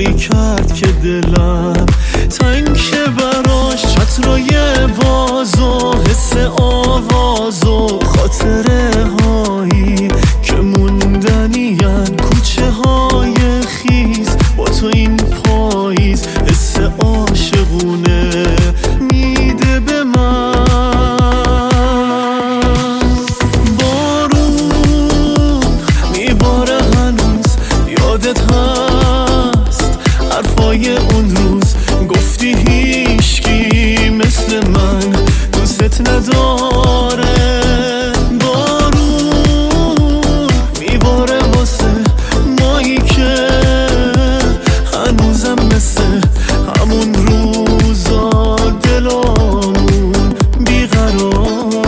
کاری کرد که دلم تنگ شه براش. چترای بازو، حس آوازو، خاطره هایی که موندنین، کوچه های خیز با تو این پاییز، حس عاشقونه میده به من. بارون میباره هنوز، یادت هست حرفای اون روز، گفتی هیچکی مثل من دوست نداره. بارون میباره واسه مایی که هنوزم مثل همون روزا دلامون بیقراره.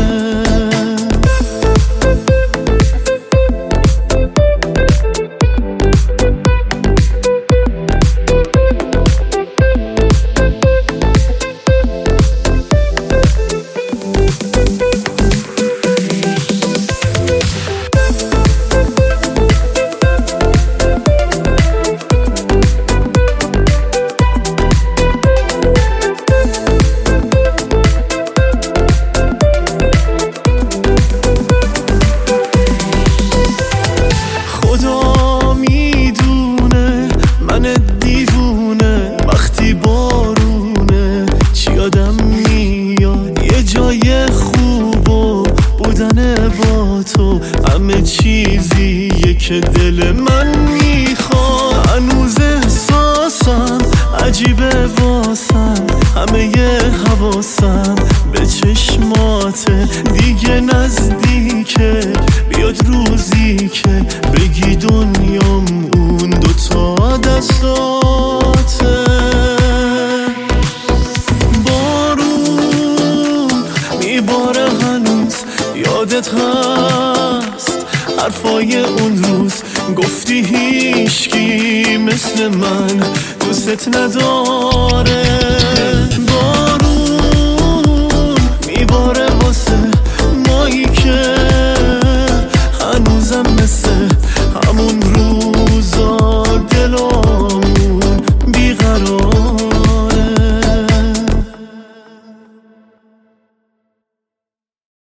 خدا میدونه من دیوونه، وقتی بارونه چی یادم میاد، یه جای خوب و بودن با تو، همه چیزیه که دل من میخواد. هنوز احساسم عجیبه واسم، همه ی حواسم به چشماته، دیگه نزدیکه بیاد روزی که بگی دنیام اون دوتا دستاته. بارون میباره هنوز، یادت هست حرفای اون روز، گفتی هیچکی مثل من دوست نداره. بارون میباره واسه مایی که هنوزم مثل همون روزا دلامون بیقرار.